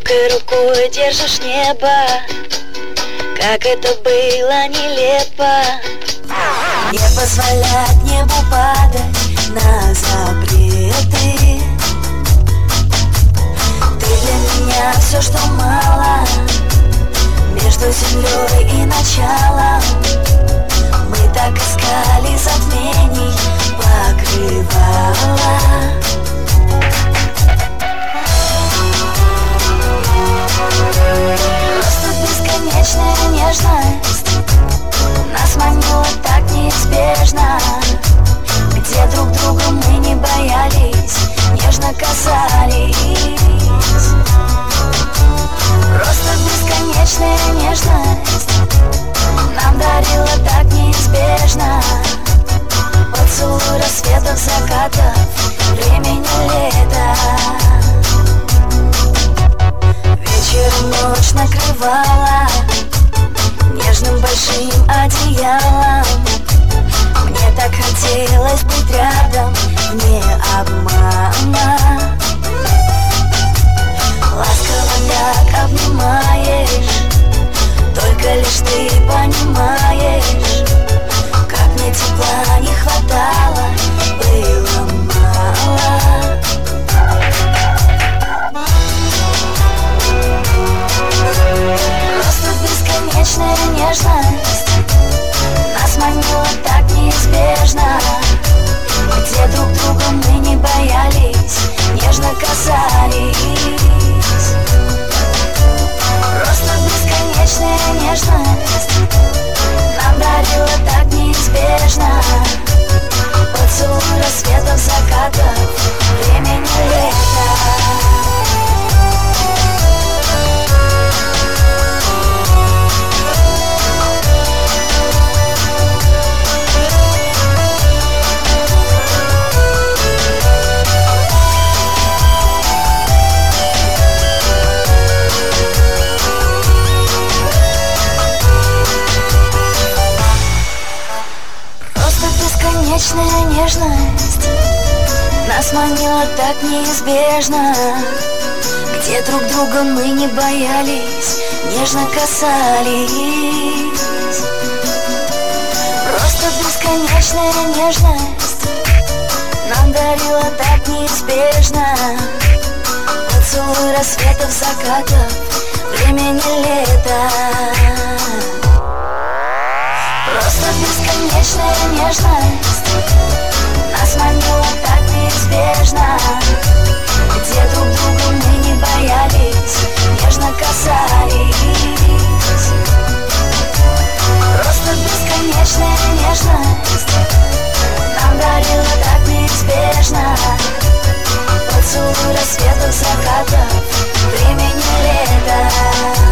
Крепкой рукой держишь небо, как это было нелепо. Не позволять небу падать на запреты. Ты для меня все, что мало, между землей и началом. Мы так искали затмений покрывала. Просто бесконечная нежность нас манила так неизбежно, где друг друга мы не боялись, нежно касались. Просто бесконечная нежность нам дарила так неизбежно. Поцелуй рассветов, закатов, времени лета. Вечером ночь накрывала нежным большим одеялом. Мне так хотелось быть рядом, вне обмана. Ласково так обнимаешь, только лишь ты понимаешь, как мне тепла не хватало, было мало. Просто бесконечная нежность нас манила так неизбежно, где друг друга мы не боялись, нежно касались. Просто бесконечная нежность нам дарила так неизбежно. Поцелуй рассветов, закатов, времени лета. Бесконечная нежность нас манила так неизбежно, где друг друга мы не боялись, нежно касались. Просто бесконечная нежность нам дарила так неизбежно. Поцелуй рассветов, закатов, времени лета. Просто бесконечная нежность нас манила так неизбежно, где друг друга мы не боялись, нежно касались. Просто бесконечная нежность нам дарила так неизбежно. Поцелуй рассветов, закатов, времени лета.